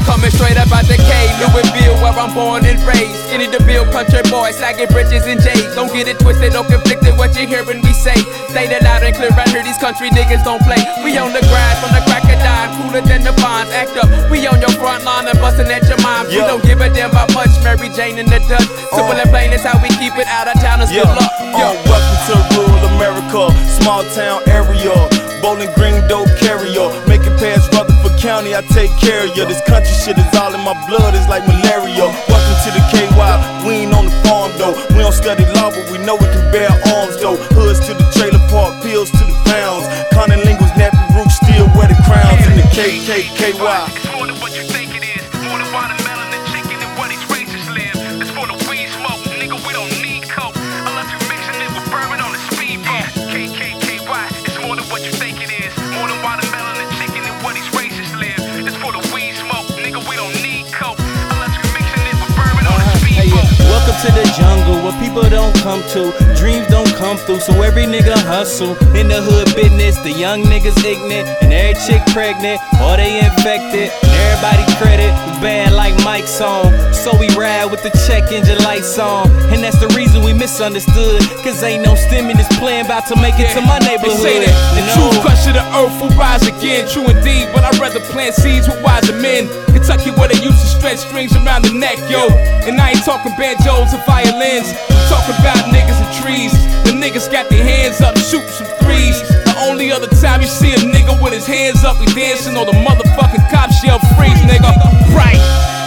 coming straight up out the cave. Louisville, where I'm born and raised. Skinny DeVille, country boy, sagging britches and J's. Don't get it twisted or conflicted what you hearing me say. Say that loud and clear, I hear these country niggas don't play. We on the grind from the crack of dawn, cooler than the bonds. Act up, we on your front line and bustin' at your moms. We don't give a damn about much, Mary Jane in the dust. Simple and plain is how we keep it out of town and good luck. Welcome to rural America, small town area. Bowling Green dope carrier, make it past Rutherford County, I take care of ya. This country shit is all in my blood, it's like malaria. Welcome to the KY, we ain't on the farm though. We don't study law, but we know we can bear arms though. Hoods to the trailer park, pills to the pounds. Connolinguals, nappy roots, still wear the crowns in the KKKY. It's more than what you think it is. More than watermelon and chicken and what these racists live. It's for the weed smoke, nigga, we don't need coke unless you're mixing it with bourbon on a speedboat. KKKY, it's more than what you think it is. More than watermelon and chicken and what these racists live. It's for the weed smoke, nigga, we don't need coke unless you're mixing it with bourbon on a speedboat. Welcome to the jungle where people don't come to, dreams don't come through, so every nigga hustle. In the hood business, the young niggas ignorant, and every chick pregnant, or they infected, and everybody credit, we bad like Mike's song. So we ride with the check engine lights on, and that's the reason we misunderstood, cause ain't no stimulus plan about to make it to my neighborhood. They say that the true crush of the earth will rise again, true indeed, but I'd rather plant seeds with wiser men. Kentucky where they used to stretch strings around the neck, yo. And I ain't talking banjos or violins, I'm talking about niggas and trees. The niggas got their hands up, shoot some threes. The only other time you see a nigga with his hands up, he dancing on the motherfucking cop shell freeze, nigga. Right.